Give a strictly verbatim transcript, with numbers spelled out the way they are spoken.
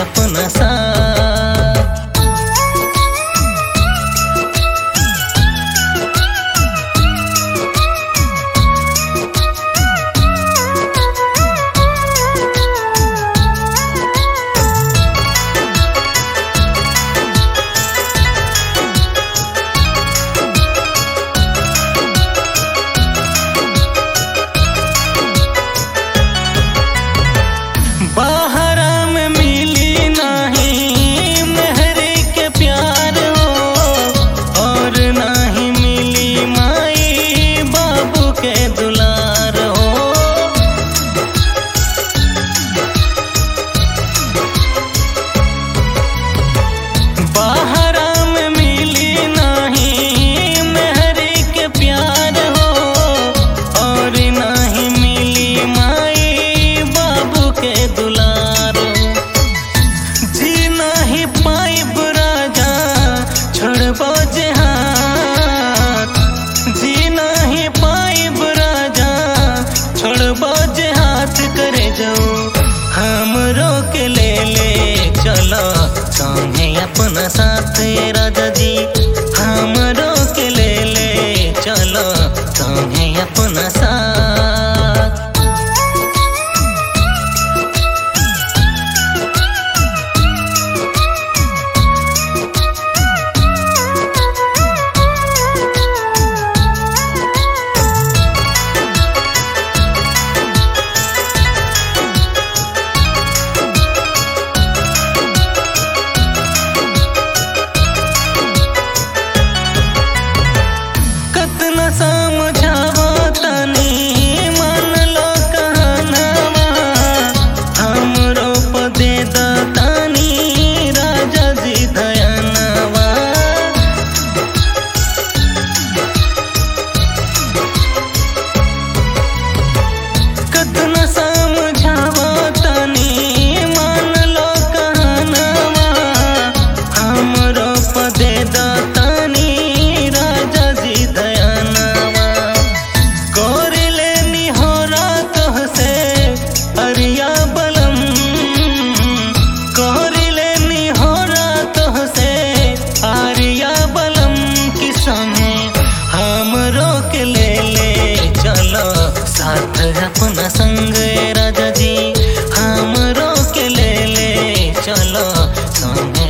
अपना साथ। बाहरा में मिली नहीं मेहरी के प्यार हो और नहीं मिली माई बाबू के दुलार हो। बाहरा में मिली नहीं मेहरी के प्यार हो और नहीं मिली माई बाबू के दुलार। जी नहीं पाइब राजा छोड़बो जे हाथ, जी नहीं पाइब राजा छोड़बो जे हाथ करे जाओ हमरो के ले ले चलो संगे अपना साथ। राजा जी हमरो के ले ले चलो संगे अपना साथ। कतना समझावो तनी मन लो कहनावा हमरो प दे दतानी राजा जी दयानवा। कतना समझावो तनी मन लो कहनावा हमरो प दे दतानी राजा जी दयानवा। गोरी लेनी हो रात से अरिया बलम, गोरी लेनी हो रात से आरिया बलम की संगे हमरो के ले ले चलो साथ अपना संग। राजा जी हमरो के ले ले चलो संग